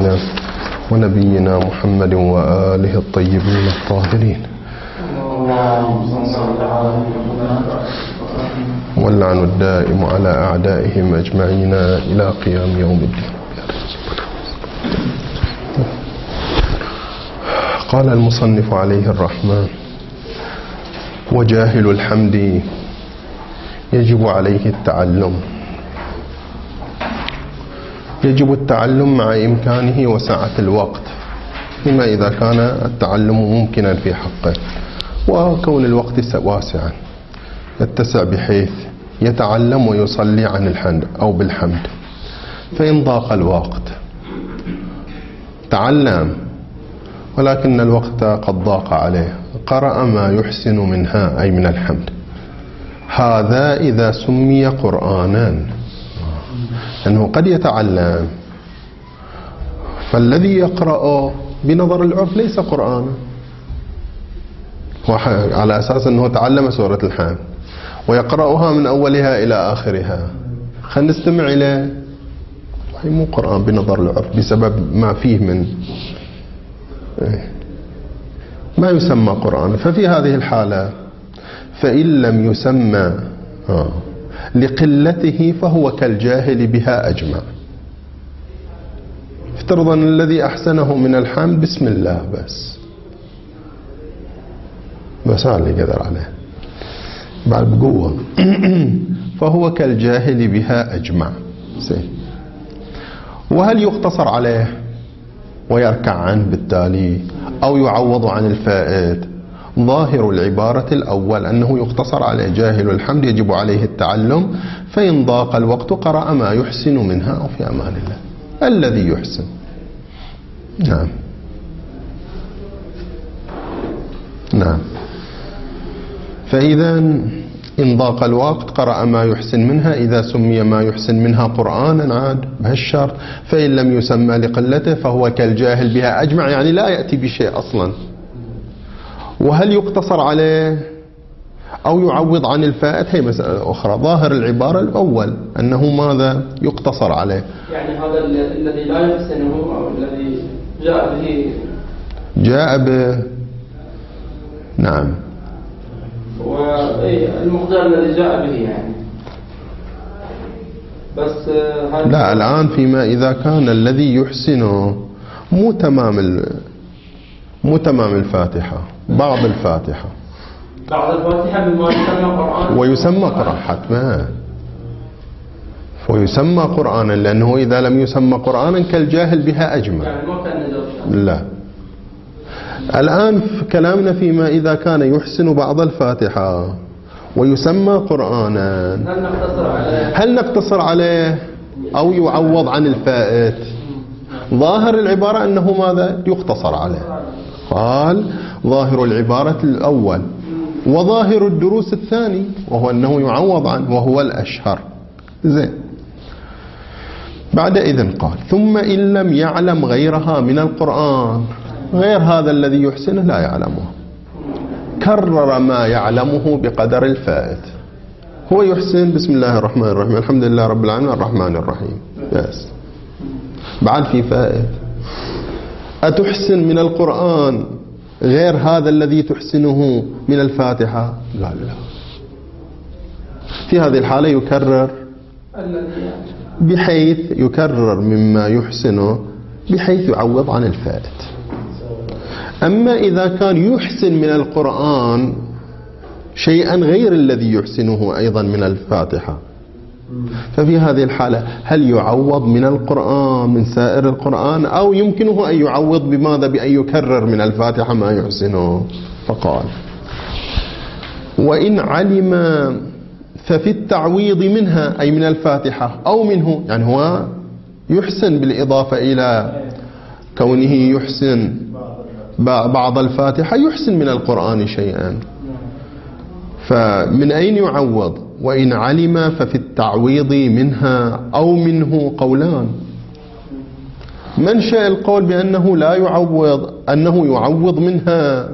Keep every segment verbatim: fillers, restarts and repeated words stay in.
سيدنا ونبينا محمد وآله الطيبين الطاهرين، واللعن الدائم على أعدائهم أجمعين إلى قيام يوم الدين. قال المصنف عليه الرحمة: وجاهل الحمد يجب عليه التعلم. يجب التعلم مع إمكانه وسعة الوقت، فيما إذا كان التعلم ممكنا في حقه، وكون الوقت واسعا يتسع بحيث يتعلم ويصلي عن الحمد أو بالحمد. فإن ضاق الوقت تعلم ولكن الوقت قد ضاق عليه، قرأ ما يحسن منها أي من الحمد. هذا إذا سمي قرآنا، أنه قد يتعلم فالذي يقرأ بنظر العرف ليس قرآنا، على أساس أنه تعلم سورة الحمد ويقرأها من أولها إلى آخرها، خلينا نستمع إليه، مو قرآن بنظر العرف بسبب ما فيه من ما يسمى قرآن. ففي هذه الحالة فإن لم يسمى لقلته فهو كالجاهل بها أجمع. افترض أن الذي أحسنه من الحمد بسم الله بس بس اللي قدر عليه بعد بقوة فهو كالجاهل بها أجمع. وهل يقتصر عليه ويركع عنه بالتالي أو يعوض عن الفائت؟ ظاهر العبارة الأول أنه يقتصر على جاهل الحمد يجب عليه التعلم، فإن ضاق الوقت قرأ ما يحسن منها أو في أمان الله الذي يحسن. نعم نعم فإذا إن ضاق الوقت قرأ ما يحسن منها، إذا سمي ما يحسن منها قرآنا عاد بهالشرط. فإن لم يسمى لقلته فهو كالجاهل بها أجمع، يعني لا يأتي بشيء أصلا. وهل يقتصر عليه أو يعوض عن الفائت؟ هي مسألة أخرى. ظاهر العبارة الأول أنه ماذا يقتصر عليه، يعني هذا الذي لا يحسنه أو الذي جاء به جاء به نعم والمقدار الذي جاء به يعني. بس لا، الآن فيما إذا كان الذي يحسنه مو تمام مو تمام الفاتحة، بعض الفاتحة بعض الفاتحة بما يسمى قرآن ويسمى قرآن حتما، ويسمى قرآنا، لأنه إذا لم يسمى قرآنا كالجاهل بها أجمع. يعني ما كان لا، الآن في كلامنا فيما إذا كان يحسن بعض الفاتحة ويسمى قرآنا، هل نقتصر عليه هل نقتصر عليه أو يعوض عن الفائت؟ ظاهر العبارة أنه ماذا يقتصر عليه. قال ظاهر العبارة الأول وظاهر الدروس الثاني وهو أنه يعوض عنه وهو الأشهر. زين. بعد إذن قال: ثم إن لم يعلم غيرها من القرآن، غير هذا الذي يحسنه لا يعلمه، كرر ما يعلمه بقدر الفائت. هو يحسن بسم الله الرحمن الرحيم الحمد لله رب العالمين الرحمن الرحيم بس، بعد في فائت. أتحسن من القرآن غير هذا الذي تحسنه من الفاتحة؟ لا لا. في هذه الحالة يكرر بحيث يكرر مما يحسنه بحيث يعوض عن الفائت. أما إذا كان يحسن من القرآن شيئا غير الذي يحسنه أيضا من الفاتحة، ففي هذه الحالة هل يعوض من القرآن من سائر القرآن أو يمكنه أن يعوض بماذا؟ بأن يكرر من الفاتحة ما يحسنه. فقال: وإن علم ففي التعويض منها أي من الفاتحة أو منه، يعني هو يحسن بالإضافة إلى كونه يحسن بعض الفاتحة، يحسن من القرآن شيئا، فمن أين يعوض؟ وإن علم ففي التعويض منها أو منه قولان. منشأ القول بأنه لا يعوض أنه يعوض منها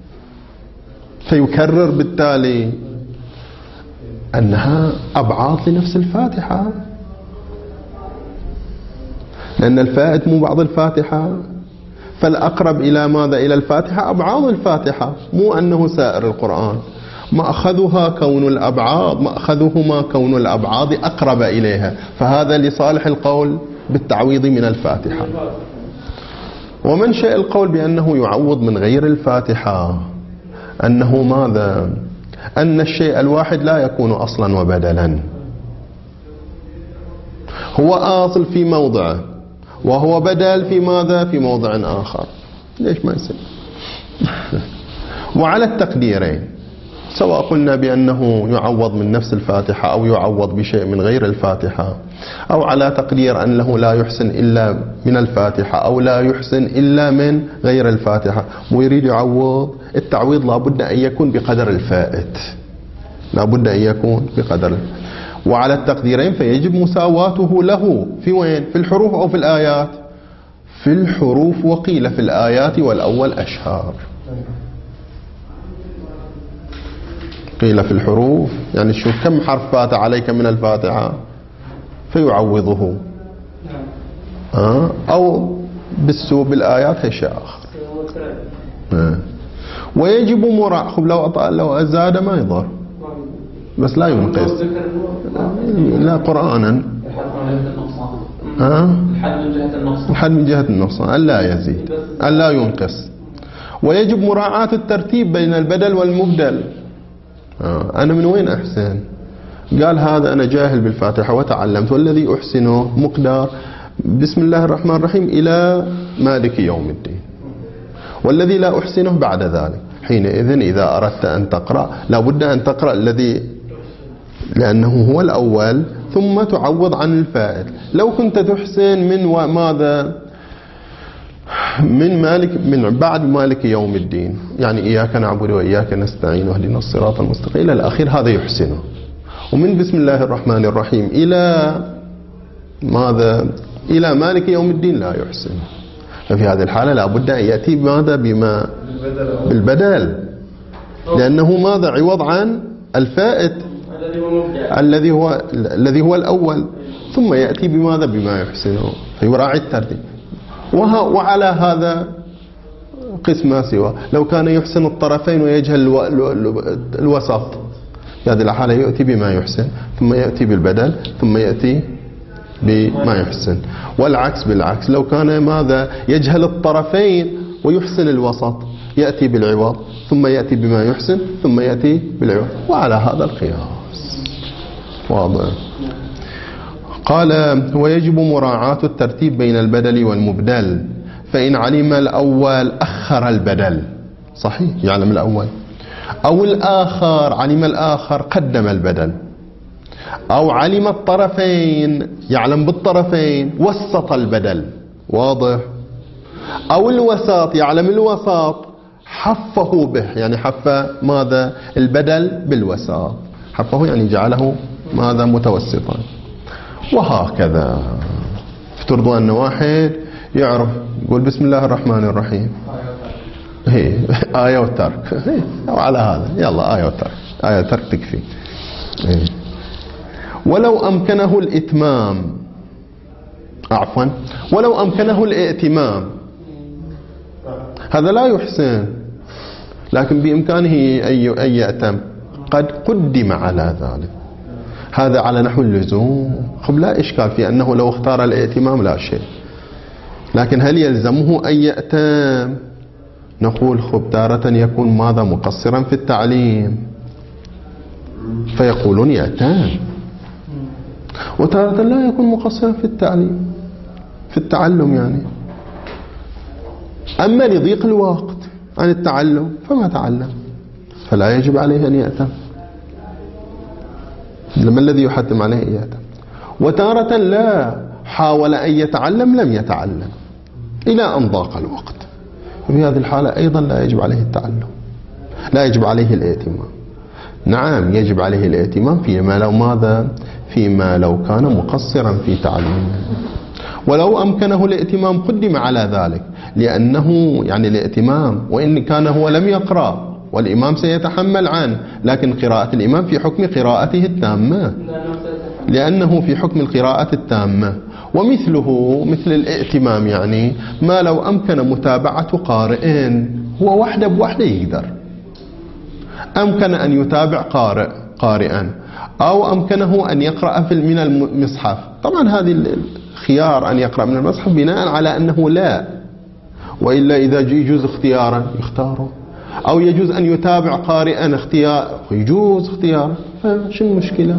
فيكرر بالتالي أنها أبعاض لنفس الفاتحة. لأن الفائت مو بعض الفاتحة، فالأقرب إلى ماذا؟ إلى الفاتحة أبعاض الفاتحة، مو أنه سائر القرآن. مأخذها كون الأبعاض، مأخذهما كون الأبعاض أقرب إليها، فهذا لصالح القول بالتعويض من الفاتحة. ومنشأ القول بأنه يعوض من غير الفاتحة أنه ماذا؟ أن الشيء الواحد لا يكون أصلا وبدلا، هو أصل في موضعه وهو بدل في ماذا؟ في موضع آخر. ليش ما يصير؟ وعلى التقديرين، سواء قلنا بأنه يعوض من نفس الفاتحة أو يعوض بشيء من غير الفاتحة، أو على تقدير أنه لا يحسن إلا من الفاتحة أو لا يحسن إلا من غير الفاتحة، ويريد يعوض، التعويض لابد أن يكون بقدر الفائت، لابد أن يكون بقدر. وعلى التقديرين فيجب مساواته له في وين؟ في الحروف أو في الآيات؟ في الحروف، وقيل في الآيات والأول أشهر. قيل في الحروف، يعني شوف كم حرف فات عليك من الفاتحة فيعوضه، آه أو بالسوء بالآيات هي شيء آخر. آه. ويجب مراعاة، خب لو أطال لو أزاد ما يضر، بس لا ينقص، لا قرآنا. آه؟ الحد من جهة النقصان، ألا يزيد ألا ينقص. ويجب مراعاة الترتيب بين البدل والمبدل. آه. أنا من وين أحسن؟ قال هذا أنا جاهل بالفاتحة وتعلمت، والذي أحسنه مقدار بسم الله الرحمن الرحيم إلى مالك يوم الدين، والذي لا أحسنه بعد ذلك. حينئذ إذا أردت أن تقرأ لابد أن تقرأ الذي، لأنه هو الأول، ثم تعوض عن الفائت. لو كنت تحسن من ماذا؟ من مالك، من بعد مالك يوم الدين، يعني إياك نعبد وإياك نستعين واهدنا الصراط المستقيم إلى الأخير، هذا يحسنه. ومن بسم الله الرحمن الرحيم إلى ماذا؟ إلى مالك يوم الدين لا يحسن. ففي هذه الحالة لابد أن يأتي ماذا؟ بما بالبدل، لأنه ماذا؟ عوض عن الفائت الذي هو الذي هو الأول، ثم يأتي بماذا؟ بما يحسنه، فيراعي الترتيب. وعلى هذا قسم ما سوى، لو كان يحسن الطرفين ويجهل الوسط، في هذه الحالة يأتي بما يحسن، ثم يأتي بالبدل، ثم يأتي بما يحسن. والعكس بالعكس، لو كان ماذا؟ يجهل الطرفين ويحسن الوسط، يأتي بالعوض، ثم يأتي بما يحسن، ثم يأتي بالعوض. وعلى هذا القياس واضح. قال ويجب مراعاة الترتيب بين البدل والمبدل، فإن علم الأول أخر البدل، صحيح يعلم الأول، أو الآخر علم الآخر قدم البدل، أو علم الطرفين يعلم بالطرفين وسط البدل، واضح، أو الوسط يعلم الوسط حفه به، يعني حف ماذا؟ البدل بالوسط، حفه يعني جعله ماذا؟ متوسطا. وهكذا افترضوا أن واحد يعرف يقول بسم الله الرحمن الرحيم، هي آية والترك، وعلى هذا يلا آية والترك، آية والترك تكفي. هي. ولو أمكنه الإتمام، عفوا ولو أمكنه الائتمام، هذا لا يحسن، لكن بإمكانه أن يأتم، قد قدم على ذلك، هذا على نحو اللزوم. خب لا إشكال في أنه لو اختار الائتمام لا شيء، لكن هل يلزمه أن يأتم؟ نقول خب تارة يكون ماذا؟ مقصرا في التعليم فيقولون يأتم، وتارة لا يكون مقصرا في التعليم في التعلم يعني، أما لضيق الوقت عن التعلم فما تعلم، فلا يجب عليه أن يأتم. لما الذي يحتم عليه أن يأتم. وتارة لا، حاول أن يتعلم لم يتعلم إلى أن ضاق الوقت، في هذه الحالة أيضا لا يجب عليه التعلم، لا يجب عليه الائتمام. نعم يجب عليه الائتمام فيما لو ماذا؟ فيما لو كان مقصرا في تعليمه. ولو أمكنه الائتمام قدم على ذلك، لأنه يعني الائتمام وإن كان هو لم يقرأ والإمام سيتحمل عنه، لكن قراءة الإمام في حكم قراءته التامة، لأنه في حكم القراءة التامة. ومثله مثل الائتمام، يعني ما لو أمكن متابعة قارئين، هو وحده بوحده يقدر، أمكن أن يتابع قارئ قارئا أو أمكنه أن يقرأ في من المصحف. طبعا هذه الخيار أن يقرأ من المصحف بناء على أنه لا، وإلا إذا يجوز اختيارا يختاره، أو يجوز أن يتابع قارئا اختيار يجوز اختيارا، شو المشكلة؟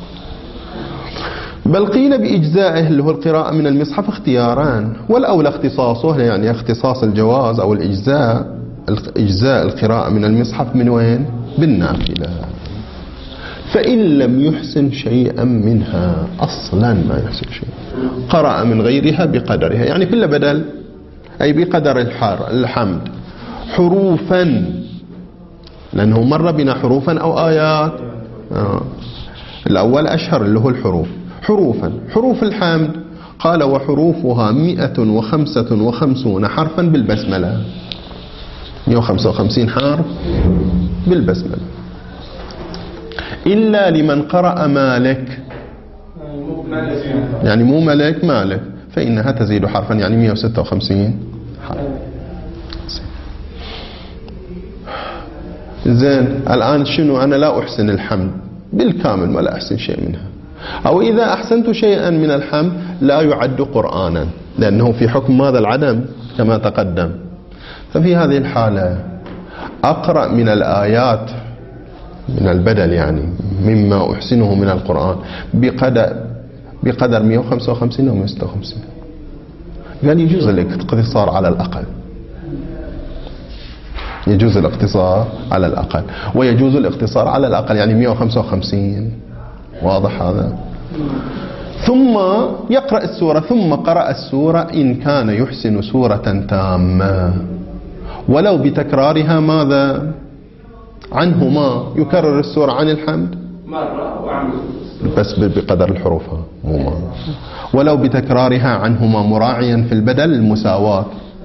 بل قيل بإجزائه اللي هو القراءة من المصحف اختياران، والأولى اختصاصه، يعني اختصاص الجواز أو الإجزاء، إجزاء القراءة من المصحف من وين؟ بالنافلة. فإن لم يحسن شيئا منها، أصلا ما يحسن شيء، قرأ من غيرها بقدرها، يعني كل بدل، أي بقدر الحار الحمد حروفا، لأنه مر بنا حروفا أو آيات. آه. الأول أشهر اللي هو الحروف، حروفا حروف الحمد قال وحروفها مئة وخمسة وخمسون حرفا بالبسملة، مئة وخمسة وخمسين حرف بالبسملة، إلا لمن قرأ مالك، يعني مو ملك مالك، فإنها تزيد حرفا، يعني مئة وستة وخمسين حرف. زين، الآن شنو؟ أنا لا أحسن الحمد بالكامل ولا أحسن شيء منها، أو إذا أحسنت شيئا من الحمد لا يعد قرآنا، لأنه في حكم ماذا؟ العدم كما تقدم. ففي هذه الحالة أقرأ من الآيات من البدل، يعني مما أحسنه من القرآن بقدر بقدر مئة وخمسة وخمسين أو مئة وستة وخمسين. قال يجوز الاقتصار على الأقل، يجوز الاقتصار على الأقل، ويجوز الاقتصار على الأقل يعني مئة وخمسة وخمسين. واضح هذا؟ ثم يقرأ السورة، ثم قرأ السورة إن كان يحسن سورة تامة ولو بتكرارها ماذا؟ عنهما، يكرر السورة عن الحمد مرة وعن بس بقدر الحروف، مو ما ولو بتكرارها عنهما مراعيا في البدل المساواة،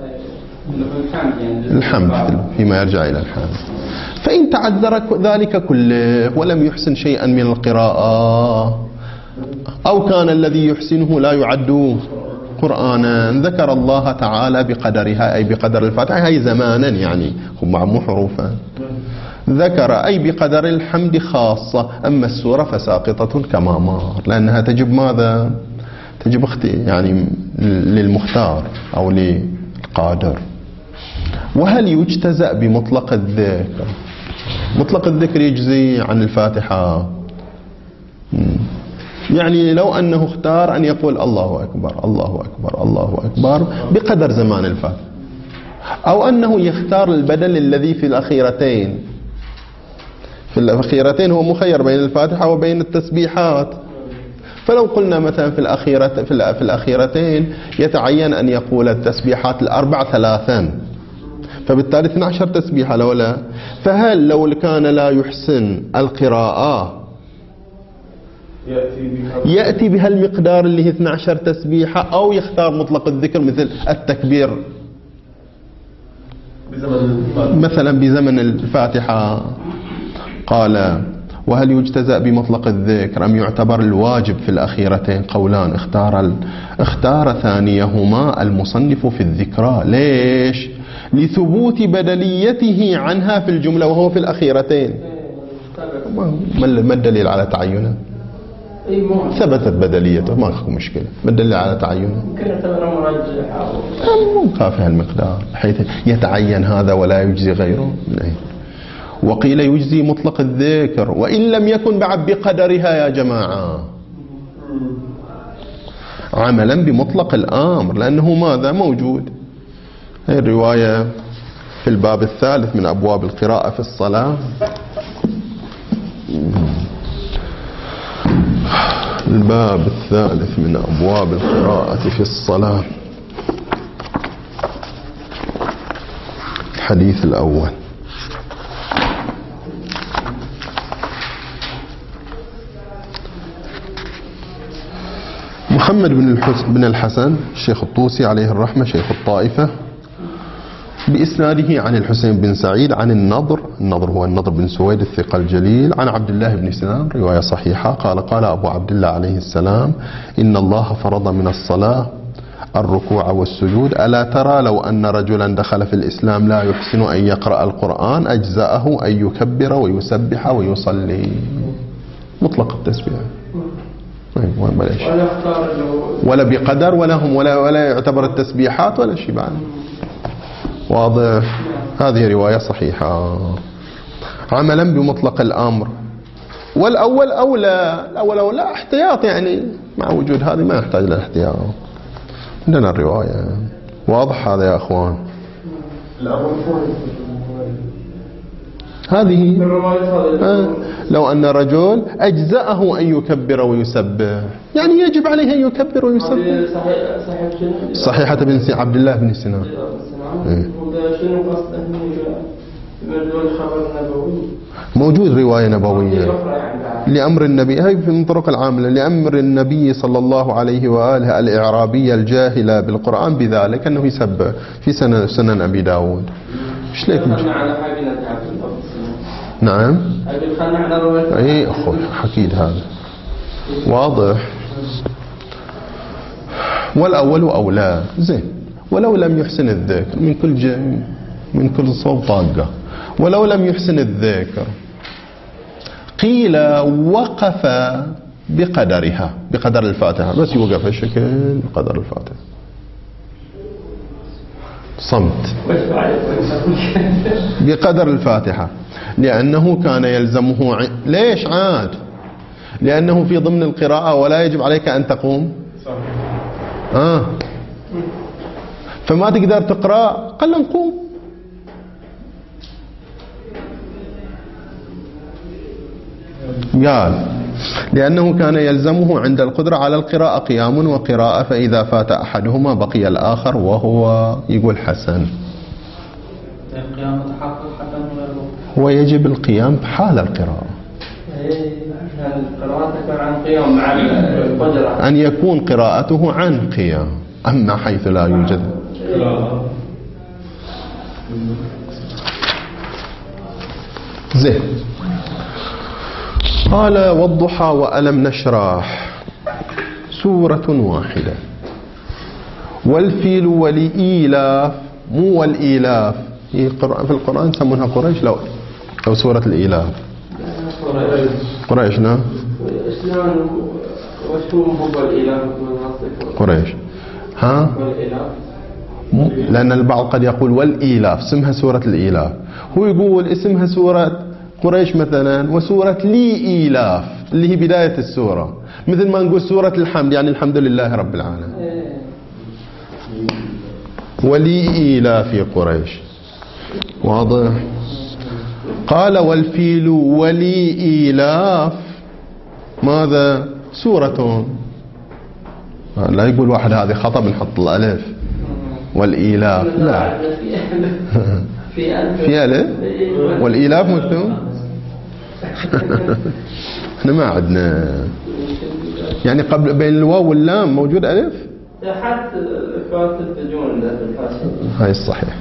الحمد فيما يرجع إلى الحمد. فإن تعذر ذلك كله ولم يحسن شيئا من القراءة، أو كان الذي يحسنه لا يعد قرآنا، ذكر الله تعالى بقدرها، أي بقدر الفاتحة، هي زمانا يعني مو حروفا، ذكر أي بقدر الحمد خاصة، أما السورة فساقطة كما مر، لأنها تجب ماذا؟ تجب اختي يعني للمختار أو للقادر. وهل يجتزأ بمطلق الذكر؟ مطلق الذكر يجزي عن الفاتحة، يعني لو أنه اختار أن يقول الله أكبر الله أكبر الله أكبر بقدر زمان الفاتحة، أو أنه يختار البدل الذي في الأخيرتين، في الأخيرتين هو مخير بين الفاتحة وبين التسبيحات، فلو قلنا مثلا في الأخيرة في الأخيرتين يتعين أن يقول التسبيحات الأربع ثلاثا، فبالتالي اثنتي عشرة تسبيحة لو لا، فهل لو كان لا يحسن القراءة يأتي بها المقدار اللي هي اثنتي عشرة تسبيحة، أو يختار مطلق الذكر مثل التكبير مثلا بزمن الفاتحة؟ قال وهل يجتزأ بمطلق الذكر أم يعتبر الواجب في الأخيرتين؟ قولان، اختار ال... اختار ثانيهما المصنف في الذكرى. ليش؟ لثبوت بدليته عنها في الجملة وهو في الأخيرتين. ما الدليل على تعينه؟ ثبتت بدليته، ما في مشكلة. ما الدليل على تعينه؟ ممكن يعتبر مرجح مو كافي هالمقدار حيث يتعين هذا ولا يجزي غيره. وقيل يجزي مطلق الذكر وإن لم يكن بعد بقدرها يا جماعة، عملا بمطلق الأمر، لأنه ماذا موجود؟ هذه الرواية في الباب الثالث من أبواب القراءة في الصلاة، الباب الثالث من أبواب القراءة في الصلاة، الحديث الأول. محمد بن بن الحسن الشيخ الطوسي عليه الرحمة، شيخ الطائفة، بإسناده عن الحسين بن سعيد عن النضر، النضر هو النضر بن سويد الثقة الجليل، عن عبد الله بن سلام، رواية صحيحة، قال قال أبو عبد الله عليه السلام: إن الله فرض من الصلاة الركوع والسجود، ألا ترى لو أن رجلا دخل في الإسلام لا يحسن أن يقرأ القرآن أجزأه أن يكبر ويسبح ويصلي. مطلق التسبيح، ولا بقدر ولا هم ولا ولا يعتبر التسبيحات ولا شيء بعد. واضح؟ هذه رواية صحيحة عملا بمطلق الأمر. والأول أولى، الأول أولى احتياط، يعني مع وجود هذه ما يحتاج لاحتياط. عندنا الرواية واضح هذا يا أخوان. هذه آه لو أن رجل أجزأه أن يكبر ويسبح، يعني يجب عليه أن يكبر ويسبح. صحيحة بن سي عبد الله بن سنان. موجود رواية نبوية لأمر النبي، هي من طرق العاملة، لأمر النبي صلى الله عليه وآله الإعرابية الجاهلة بالقرآن بذلك أنه يسبح في سنن سنن أبي داود. إيش ليك؟ نعم اي اخوي حكيد هذا واضح. والاول اولى زين. ولو لم يحسن الذكر من كل ج... من كل صوب طاقه. ولو لم يحسن الذكر قيل وقف بقدرها، بقدر الفاتحه، بس يوقف الشكل بقدر الفاتحه، صمت بقدر الفاتحة، لأنه كان يلزمه ع... ليش عاد؟ لأنه في ضمن القراءة ولا يجب عليك أن تقوم. آه. فما تقدر تقرأ، قل نقوم. قال لأنه كان يلزمه عند القدرة على القراءة قيام وقراءة، فإذا فات أحدهما بقي الآخر، وهو يقول حسن. ويجب القيام بحال القراءة، أن يكون قراءته عن قيام، أما حيث لا يوجد. زين. قال والضحى وألم نشرح سورة واحدة، والفيل والإيلاف، مو والإيلاف، في القرآن يسمونها قريش، لو أو سورة الإيلاف قريش. نعم قريش. ها لأن البعض قد يقول والإيلاف اسمها سورة الإيلاف، هو يقول اسمها سورة قريش مثلا، وسورة لي إيلاف اللي هي بداية السورة، مثل ما نقول سورة الحمد يعني الحمد لله رب العالمين. ولي إيلاف قريش. واضح؟ قال والفيل ولي إيلاف ماذا؟ سورة. لا يقول واحد هذه خطأ بنحط الألف والإيلاف، لا في ألف والإيلاف مكتوب. احنا ما عندنا يعني قبل بين الواو واللام موجود ألف. هاي الصحيح.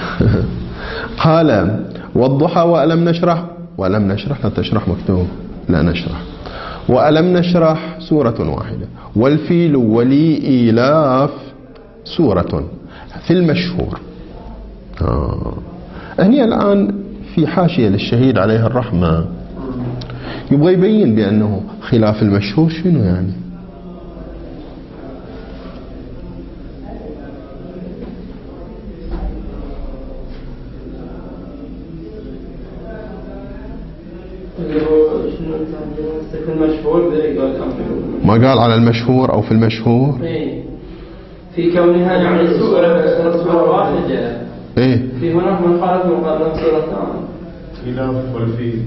قال والضحى وألم نشرح، وألم نشرح لا تشرح مكتوب، لا نشرح. وألم نشرح سورة واحدة، والفيل ولي إيلاف سورة في المشهور. آه. هني الآن في حاشية للشهيد عليه الرحمة يبغى يبين بأنه خلاف المشهور شنو يعني. ما قال على المشهور أو في المشهور في كونها يعني سورة واحدة. إيه في هناك من قالت مقارنة سورتان خلاف والفيل.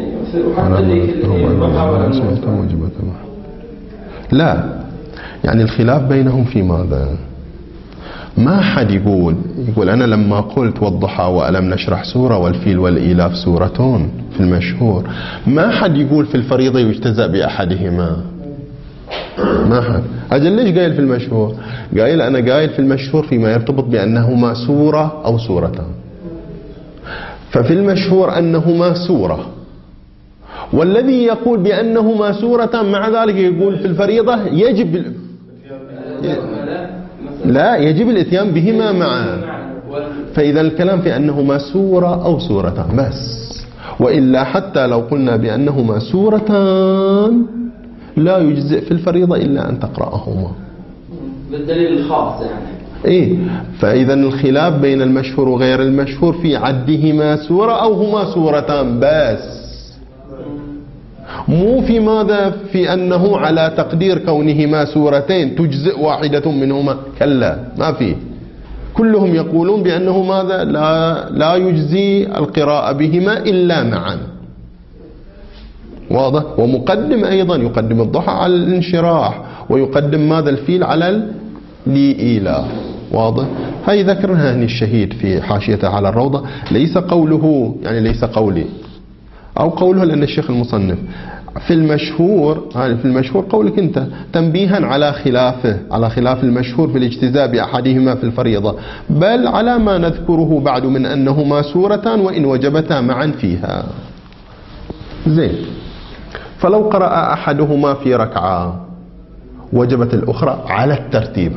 لا يعني الخلاف بينهم في ماذا؟ ما حد يقول يقول أنا لما قلت والضحى وألم نشرح سورة والفيل والإيلاف سورتون في المشهور، ما حد يقول في الفريضة يجتزأ بأحدهما. ما حد. أجل ليش قايل في المشهور؟ قايل أنا قايل في المشهور فيما يرتبط بأنهما سورة أو سورتان. ففي المشهور أنهما سورة، والذي يقول بأنهما سورتان مع ذلك يقول في الفريضة يجب لا يجب الاتيان بهما معا. فإذا الكلام في أنهما سورة أو سورتان بس، وإلا حتى لو قلنا بأنهما سورتان لا يجزئ في الفريضة إلا أن تقرأهما بالدليل الخاص يعني. إيه، فإذا الخلاف بين المشهور وغير المشهور في عدهما سورة أو هما سورتان بس، مو في ماذا في أنه على تقدير كونهما سورتين تجزئ واحدة منهما، كلا ما في. كلهم يقولون بأنه ماذا لا, لا يجزي القراءة بهما إلا معا. واضح؟ ومقدم أيضا يقدم الضحى على الانشراح، ويقدم ماذا الفيل على الإيلاف. واضح؟ هاي ذكرها هني الشهيد في حاشيته على الروضة، ليس قوله يعني ليس قولي أو قوله لأن الشيخ المصنف في المشهور، في المشهور قولك أنت تنبيها على خلافه، على خلاف المشهور في الاجتزاء بأحدهما في الفريضة، بل على ما نذكره بعد من أنهما سورتان وإن وجبتا معا فيها. زين، فلو قرأ أحدهما في ركعة وجبت الأخرى على الترتيب.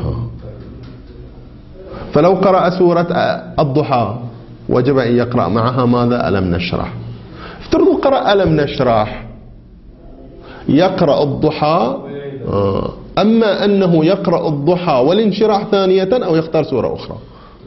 فلو قرأ سورة الضحى وجب أن يقرأ معها ماذا؟ ألم نشرح. افترضوا قرأ ألم نشرح يقرأ الضحى، أما أنه يقرأ الضحى والانشراح ثانية أو يختار سورة أخرى.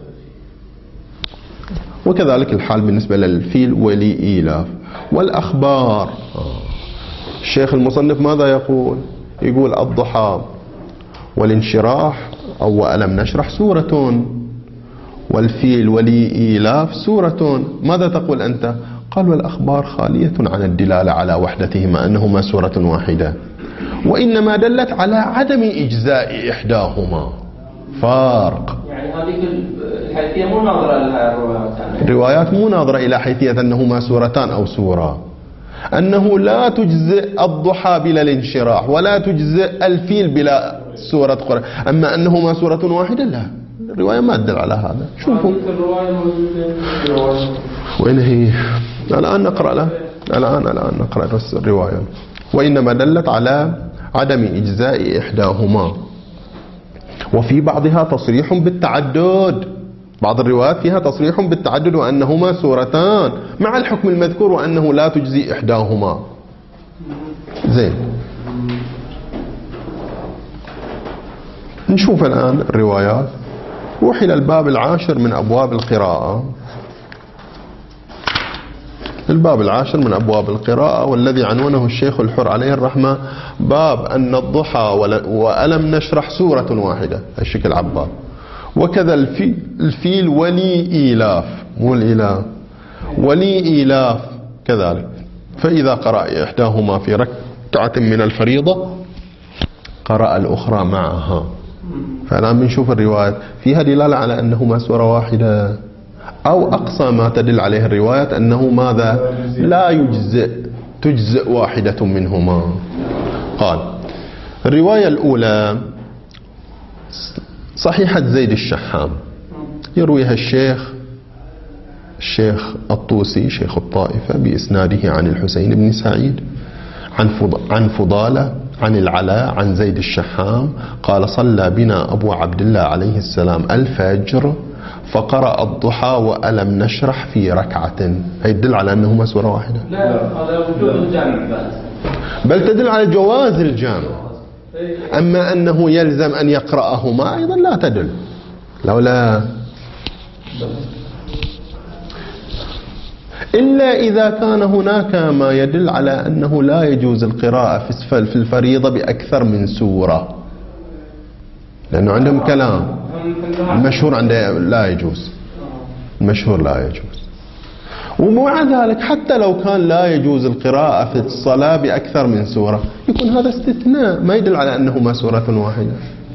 وكذلك الحال بالنسبة للفيل ولإيلاف والأخبار. الشيخ المصنف ماذا يقول؟ يقول الضحى والانشراح أو ألم نشرح سورة، والفيل ولإيلاف سورة. ماذا تقول أنت؟ قال والأخبار خالية عن الدلالة على وحدتهما أنهما سورة واحدة، وإنما دلت على عدم إجزاء إحداهما. فارق. يعني هذه الحيثية مو ناظرة لها الروايات، الروايات مو ناظرة إلى حيثية أنهما سورتان أو سورة، أنه لا تجزئ الضحى بلا الانشراح ولا تجزئ الفيل بلا سورة قرآن، أما أنهما سورة واحدة لا، الرواية ما تدل على هذا. شوفوا وين هي الآن نقرأ له الآن الآن نقرأ بس الرواية. وإنما دلت على عدم إجزاء إحداهما، وفي بعضها تصريح بالتعدد، بعض الروايات فيها تصريح بالتعدد وأنهما سورتان مع الحكم المذكور وأنه لا تجزي إحداهما. زين، نشوف الآن الروايات. روح إلى الباب العاشر من أبواب القراءة، الباب العاشر من أبواب القراءة، والذي عنونه الشيخ الحر عليه الرحمة باب أن الضحى وألم نشرح سورة واحدة، الشكل عباد. وكذا الفيل, الفيل ولي إيلاف، مو الإيلاف، ولي إيلاف كذلك. فإذا قرأ إحداهما في ركعة من الفريضة قرأ الأخرى معها. فالآن بنشوف الروايات فيها دلالة على أنهما سورة واحدة، أو أقصى ما تدل عليه الروايات أنه ماذا؟ لا يجزئ، تجزئ واحدة منهما. قال الرواية الأولى صحيحة زيد الشحام، يرويها الشيخ الشيخ الطوسي شيخ الطائفة بإسناده عن الحسين بن سعيد عن عن فضالة عن العلاء عن زيد الشحام قال صلى بنا أبو عبد الله عليه السلام الفجر فقرأ الضحى وألم نشرح في ركعة. يدل على أنهما سورة واحدة؟ لا، هذا وجوب الجامع بس، بل تدل على جواز الجامع. أما أنه يلزم أن يقرأهما أيضا لا تدل، لولا إلا إذا كان هناك ما يدل على أنه لا يجوز القراءة في الفريضة بأكثر من سورة، لأنه عندهم كلام. المشهور عنده لا يجوز، المشهور لا يجوز. ومع ذلك حتى لو كان لا يجوز القراءة في الصلاة بأكثر من سورة يكون هذا استثناء، ما يدل على أنهما سورة واحدة.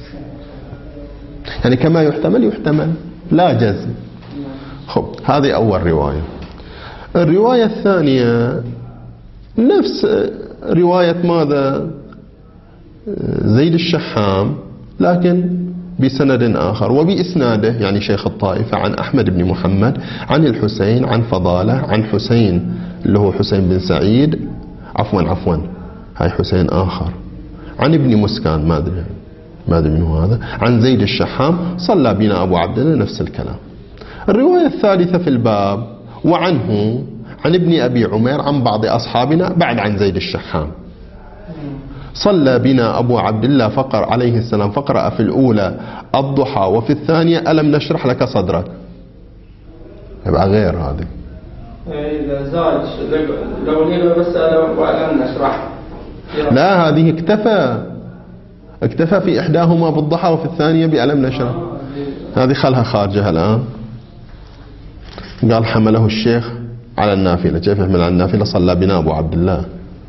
يعني كما يحتمل يحتمل، لا جزم. خب، هذه أول رواية. الرواية الثانية نفس رواية ماذا؟ زيد الشحام لكن بسند آخر وبإسناده، يعني شيخ الطائفة، عن أحمد بن محمد عن الحسين عن فضالة عن حسين اللي هو حسين بن سعيد عفوا عفوا هاي حسين آخر عن ابن مسكان ما أدري ما أدري منه هذا عن زيد الشحام صلى بنا أبو عبد الله نفس الكلام. الرواية الثالثة في الباب وعنه عن ابن أبي عمير عن بعض أصحابنا بعد عن زيد الشحام صلى بنا أبو عبد الله فقر عليه السلام فقرأ في الأولى الضحى وفي الثانية ألم نشرح لك صدرك. يبقى غير هذه إذا زاد لو نيل بس وألم نشرح. لا هذه اكتفى اكتفى في إحداهما بالضحى وفي الثانية بألم نشرح. هذه خلها خارجها الآن. قال حمله الشيخ على النافلة. كيف يحمل على النافلة؟ صلى بنا أبو عبد الله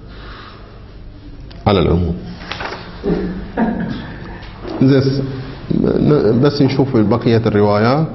على العموم. بس نشوف بقية الروايات.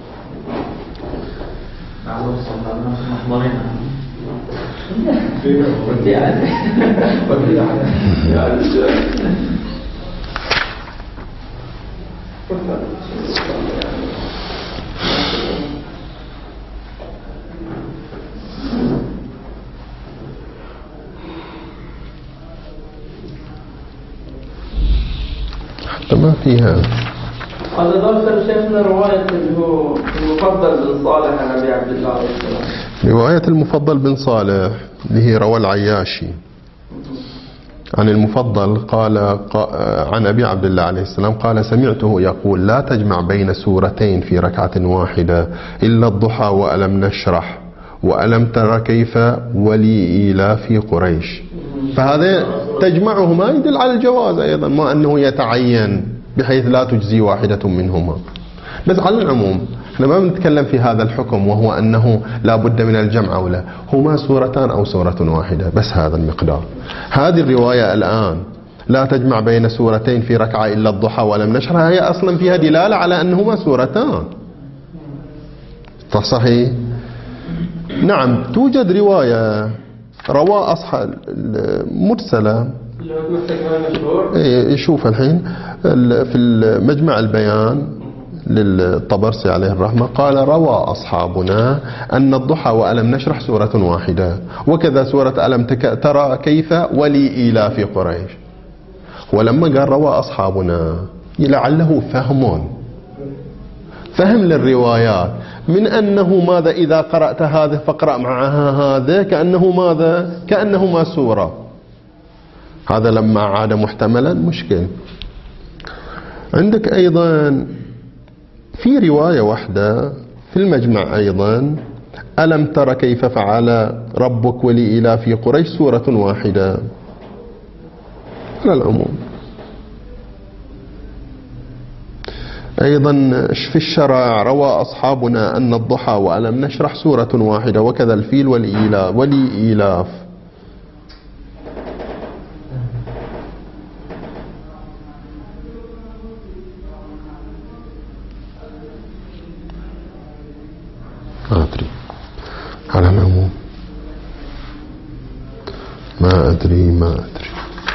ما فيها. هذا ذكر شيخنا رواية اللي هو المفضل بن صالح عن أبي عبد الله عليه السلام. رواية المفضل بن صالح اللي هي روى العياشي عن المفضل قال عن أبي عبد الله عليه السلام قال سمعته يقول لا تجمع بين سورتين في ركعة واحدة إلا الضحى وألم نشرح وألم تر كيف ولي إيلاف قريش. فهذا تجمعهما يدل على الجواز أيضا ما أنه يتعين بحيث لا تجزي واحدة منهما. بس على العموم احنا ما بنتكلم في هذا الحكم وهو أنه لا بد من الجمع أو لا، هما سورتان أو سورة واحدة بس هذا المقدار. هذه الرواية الآن لا تجمع بين سورتين في ركعة إلا الضحى ولم نشرح هي أصلا فيها دلالة على أنهما سورتان. صحيح؟ نعم توجد رواية روى أصحاب مرسلة يشوف الحين في مجمع البيان للطبرسي عليه الرحمة قال روى أصحابنا أن الضحى وألم نشرح سورة واحدة وكذا سورة ألم ترى كيف ولي إيلاف قريش. ولما قال روى أصحابنا لعله فهم فهم للروايات من أنه ماذا إذا قرأت هذا فاقرأ معها هذا كأنه ماذا كأنه ما سورة. هذا لما عاد محتملا مشكل. عندك أيضا في رواية واحدة في المجمع أيضا ألم تر كيف فعل ربك ولإيلاف قريش سورة واحدة على العموم. أيضا في الشرع روى أصحابنا أن الضحى وألم نشرح سورة واحدة وكذا الفيل والإيلاف ولإيلاف. ما أدري على العموم ما أدري ما أدري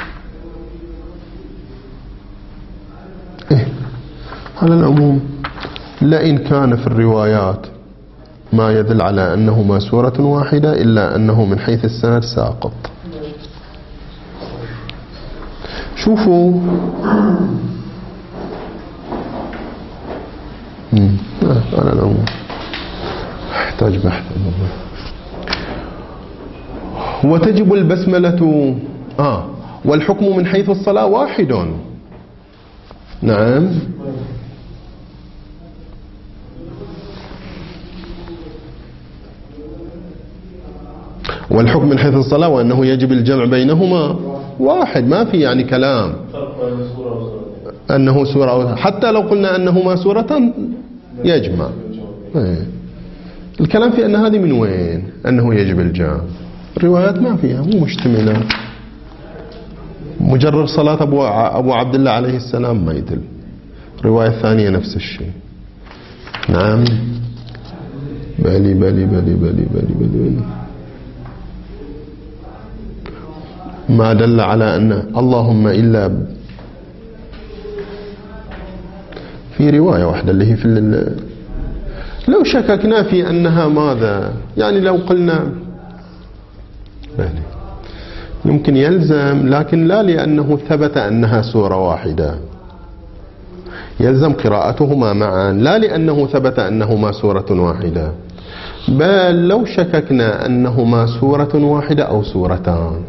إيه على العموم لئن كان في الروايات ما يدل على أنهما سورة واحدة إلا أنه من حيث السند ساقط. شوفوا على العموم يحتاج بحث. وتجب البسملة آه والحكم من حيث الصلاة واحد. نعم والحكم من حيث الصلاة وأنه يجب الجمع بينهما واحد. ما في يعني كلام أنه سورة حتى لو قلنا أنهما سورة يجمع. الكلام في أن هذه من وين أنه يجب الجمع. الروايات ما فيها مو مشتملة. مجرد صلاة أبو أبو عبد الله عليه السلام ما يدل. الرواية الثانية نفس الشيء. نعم بلي بلي بلي بلي بلي بلي ما دل على أن اللهم إلا في رواية واحدة اللي هي في ال... لو شككنا في أنها ماذا، يعني لو قلنا يمكن يلزم، لكن لا لأنه ثبت أنها سورة واحدة، يلزم قراءتهما معا، لا لأنه ثبت أنهما سورة واحدة، بل لو شككنا أنهما سورة واحدة أو سورتان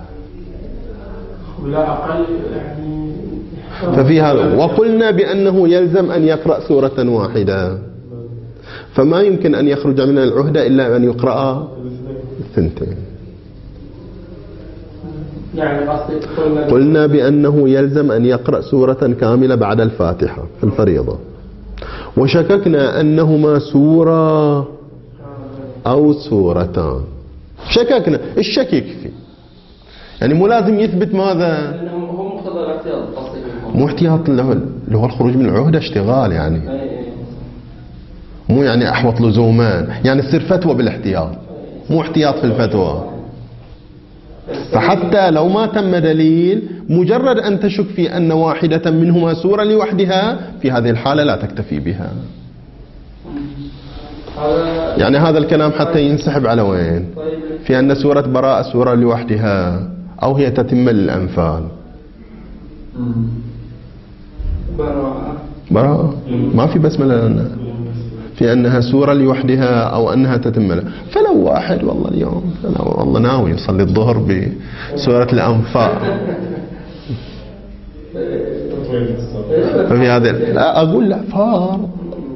لا أقل يعني. ففي هذا وقلنا بأنه يلزم أن يقرأ سورة واحدة، فما يمكن أن يخرج من العهدة إلا أن يقرأ الثنتين. يعني قلنا بأنه يلزم أن يقرأ سورة كاملة بعد الفاتحة في الفريضة، وشككنا أنهما سورة أو سورتان، شككنا، الشك يكفي، يعني مو لازم يثبت ماذا، هو مقتضى الاحتياط، مو احتياط اللي هو الخروج من العهدة، اشتغال يعني، مو يعني أحوط لزومان، يعني تصير فتوى بالاحتياط، مو احتياط في الفتوى. فحتى لو ما تم دليل، مجرد أن تشك في أن واحدة منهما سورة لوحدها، في هذه الحالة لا تكتفي بها. يعني هذا الكلام حتى ينسحب على وين؟ في أن سورة براءة سورة لوحدها، أو هي تتم للأنفال. براءة ما في بسملة في أنها سورة لوحدها أو أنها تتم لها. فلو واحد والله اليوم والله ناوي يصلي الظهر بسورة الأنفال، ففي هذا أقول لا فرض،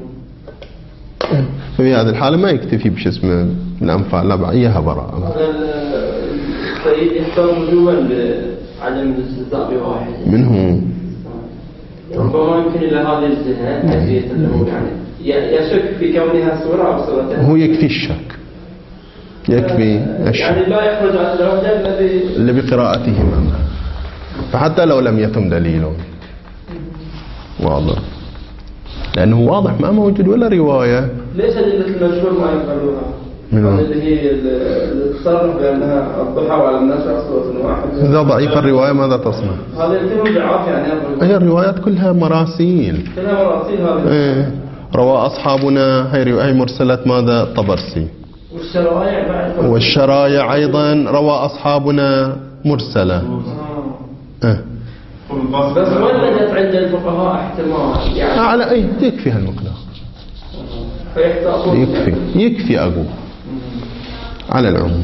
ففي هذه الحالة ما يكتفي بش اسمه الأنفال، لا بعيها براءة. السيد يحترم وجوبا بعدم الاستثناء بواحد منه، ربما يمكن إلى هذه الجهة كيفية أنه يعني يشك في كونها سورة أو سورتين. هو يكفي الشك، يكفي الشك، يعني لا يخرج عن العهدة الذي اللي بقراءتهما، فحتى لو لم يتم دليل واضح، لأنه واضح ما موجود ولا رواية. ليش أدلة المشهور ما يقبلونها؟ منه اللي هي التصرف بأنها الضحى وعلى النشر سورة واحدة. إذا ضعيف الرواية ماذا تصنع؟ هذا يمكن ضعاف يعني. هي الروايات كلها مراسيل، كلها مراسيل هذه. إيه. روى أصحابنا، هي رواية مرسلة ماذا؟ الطبرسي. والشرايع بعد. والشرايع أيضا روى أصحابنا مرسلة. آه. إيه. بس ولدت عند الفقهاء احتمال يعني. على أي يكفي هالمقدار. فيحتاطون. يكفي يكفي أقول على العموم.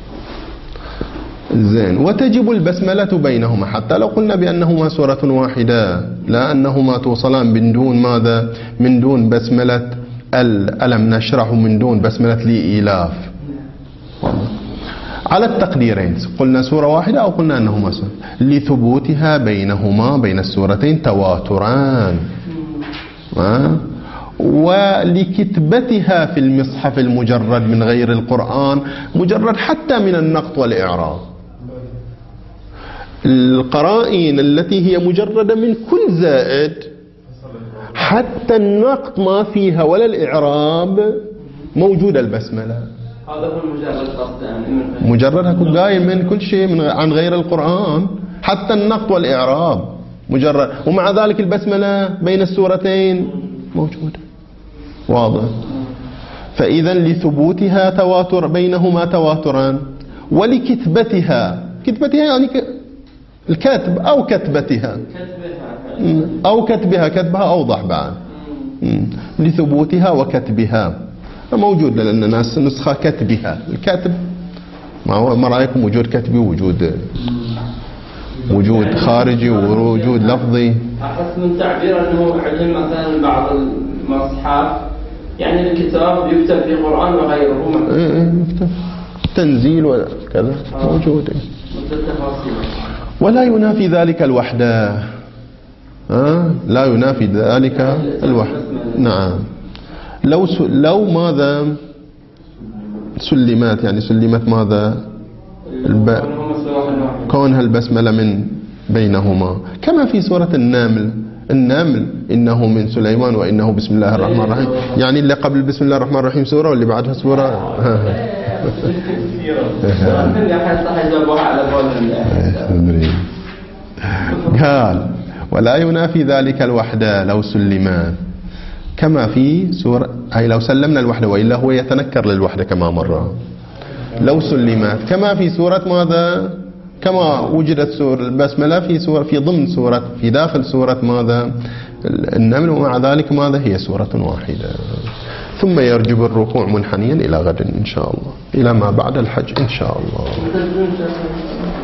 زين. وتجب البسملة بينهما، حتى لو قلنا بأنهما سورة واحدة، لا أنهما توصلان من دون ماذا؟ من دون بسملة ألم نشرح، من دون بسملة لإيلاف، على التقديرين، قلنا سورة واحدة أو قلنا أنهما سورة، لثبوتها بينهما بين السورتين تواتران، ولكتبتها في المصحف المجرد من غير القرآن، مجرد حتى من النقط والإعراب. القرائن التي هي مجردة من كل زائد، حتى النقط ما فيها ولا الإعراب، موجودة البسملة. هذا هو المجرد قصد يعني مجردها كل قايم من كل شيء من عن غير القرآن، حتى النقط والإعراب مجرد، ومع ذلك البسملة بين السورتين موجودة، واضح. فإذا لثبوتها تواتر بينهما تواتران، ولكتبتها، كتبتها يعني الكتب أو كتبتها أو كتبها، كتبها أوضح بعد، لثبوتها وكتبها موجود، لأن الناس نسخة كتبها، الكتب ما رأيكم وجود كتبي وجود وجود خارجي ووجود لفظي. أحس من تعبير أنه عندهم مثلا بعض المصحف يعني الكتاب يكتب في القرآن وغيره مثلا. إيه إيه يكتب تنزيل وكذا موجود. ولا ينافي ذلك الوحدة، آه لا ينافي ذلك الوحدة. نعم. لو س... لو ماذا سلمات، يعني سلمت ماذا الب... كونها البسملة من بينهما، كما في سورة النمل، النمل إنه من سليمان وإنه بسم الله الرحمن الرحيم، يعني اللي قبل بسم الله الرحمن الرحيم سورة واللي بعدها سورة. قال ولا ينافي ذلك الوحدة لو سلمان كما في سورة، أي لو سلمنا الوحدة، وإلا هو يتنكر للوحدة كما مر. لو سلمت كما في سورة ماذا؟ كما وجدت سورة البسملة في سورة في ضمن سورة في داخل سورة ماذا؟ النمل، ومع ذلك ماذا؟ هي سورة واحدة. ثم يرجب الركوع منحنيا إلى غد إن شاء الله، إلى ما بعد الحج إن شاء الله.